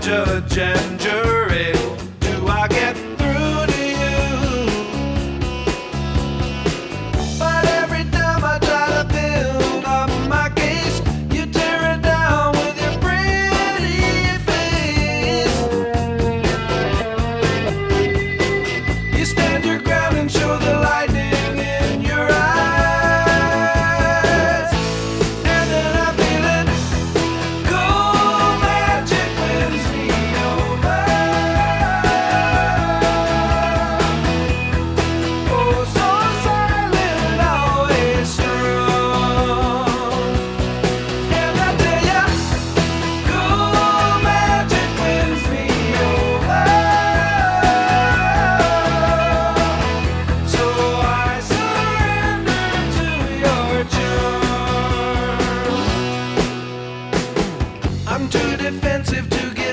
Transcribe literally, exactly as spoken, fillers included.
judge and jury. Do I get through to you? But every time I try to build up my case, you tear it down with your pretty face. You stand your ground and show the lightning in your eyes. And then I feel it, cool magic wins me over. Oh, so silent, always strong. And I tell ya, cool magic wins me over. So I surrender to your charm. I'm too defensive to get